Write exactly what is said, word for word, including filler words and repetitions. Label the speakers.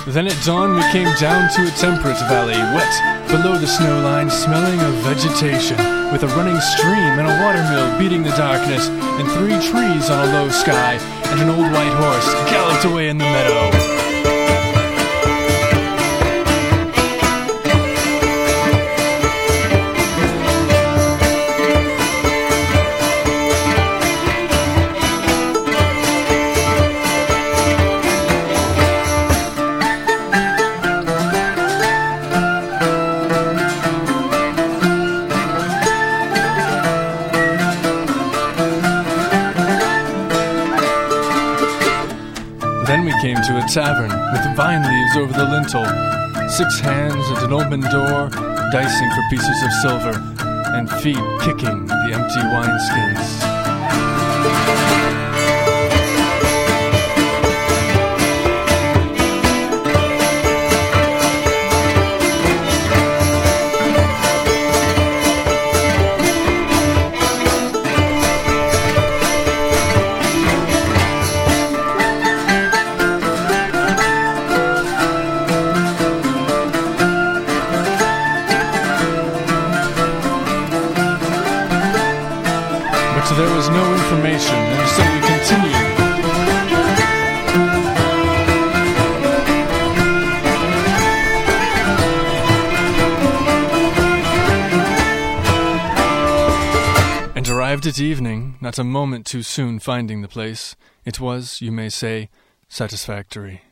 Speaker 1: Then at dawn we came down to a temperate valley, wet below the snow line, smelling of vegetation, with a running stream and a watermill beating the darkness, and three trees on a low sky, and an old white horse galloped away in the meadow. Then we came to a tavern with vine leaves over the lintel, six hands and an open door, dicing for pieces of silver, and feet kicking the empty wineskins. But there was no information, and so we continued. And arrived at evening, not a moment too soon finding the place. It was, you may say, satisfactory.